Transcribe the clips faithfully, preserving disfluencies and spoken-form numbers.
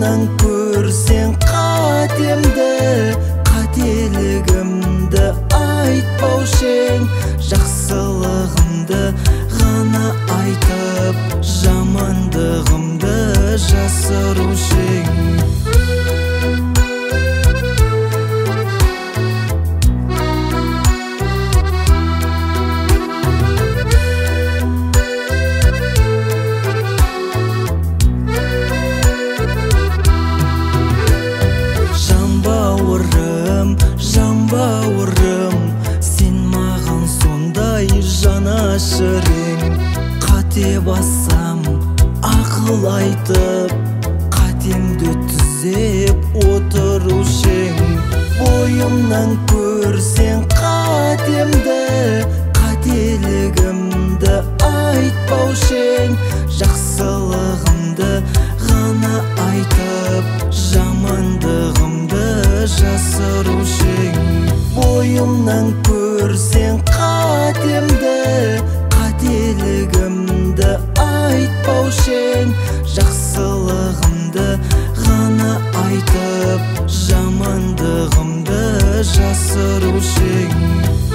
бойымнан көрсең қатемді, қателігімді айтпаушы ең, жақсылығымды ғана айтып, жамандығымды жасырушы ең. Бауырым, сен маған сондай жанашырың, қате бассам ақыл айтып, қатемді түзеп отырушы ең. Бойымнан көрсең қатемді, қателігімді айтпаушы ең, жақсылығымды ғана айтып, жамандығымды жасырушы ең. Бойымнан көрсең қатемді, қателігімді айтпаушы ең, жақсылығымды ғана айтып, жамандығымды жасырушы ең.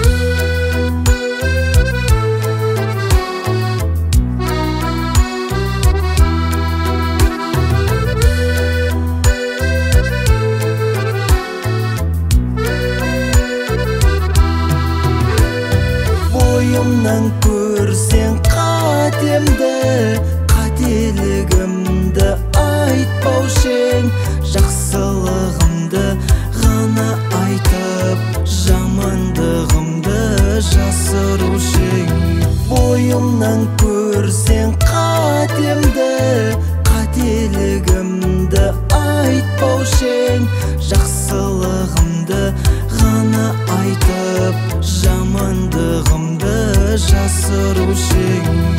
Бойымнан көрсең қатемді, қателігімді айтпаушы ең, жақсылығымды ғана айтып, жамандығымды жасырушы ең. Бойымнан көрсең қатемді, қателігімді айтпаушы ең, жақсылығымды ғана айтып, жамандығымды жасырушы ең.